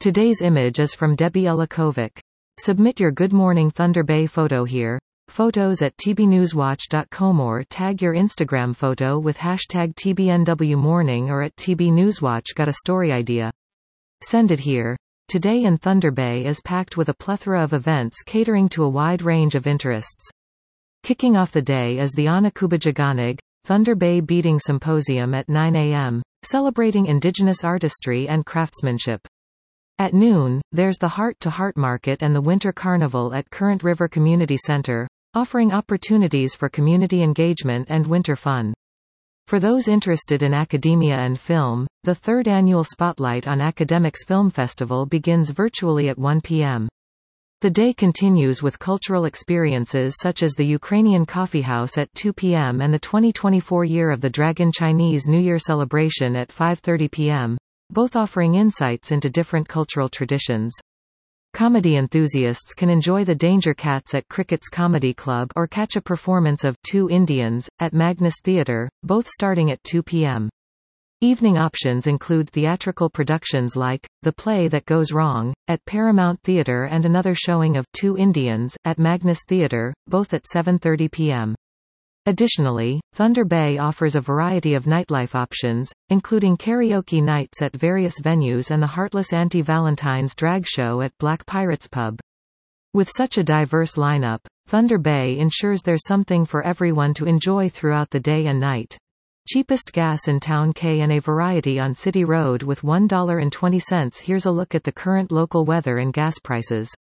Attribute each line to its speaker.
Speaker 1: Today's image is from Debbie Elakovic. Submit your Good Morning Thunder Bay photo here. Photos at tbnewswatch.com or tag your Instagram photo with hashtag TBNWMorning or at TBNewsWatch. Got a story idea? Send it here. Today in Thunder Bay is packed with a plethora of events catering to a wide range of interests. Kicking off the day is the Anakubajaganag, Thunder Bay Beading Symposium at 9 a.m., celebrating indigenous artistry and craftsmanship. At noon, there's the Heart to Heart Market and the Winter Carnival at Current River Community Center, offering opportunities for community engagement and winter fun. For those interested in academia and film, the third annual Spotlight on Academics Film Festival begins virtually at 1 p.m. The day continues with cultural experiences such as the Ukrainian Coffee House at 2 p.m. and the 2024 Year of the Dragon Chinese New Year celebration at 5:30 p.m., both offering insights into different cultural traditions. Comedy enthusiasts can enjoy the Danger Cats at Cricket's Comedy Club or catch a performance of Two Indians at Magnus Theatre, both starting at 2 p.m. Evening options include theatrical productions like The Play That Goes Wrong at Paramount Theatre and another showing of Two Indians at Magnus Theatre, both at 7:30 p.m. Additionally, Thunder Bay offers a variety of nightlife options, including karaoke nights at various venues and the Heartless Anti-Valentine's drag show at Black Pirates Pub. With such a diverse lineup, Thunder Bay ensures there's something for everyone to enjoy throughout the day and night. Cheapest gas in town KNA variety on City Road with $1.20. Here's a look at the current local weather and gas prices.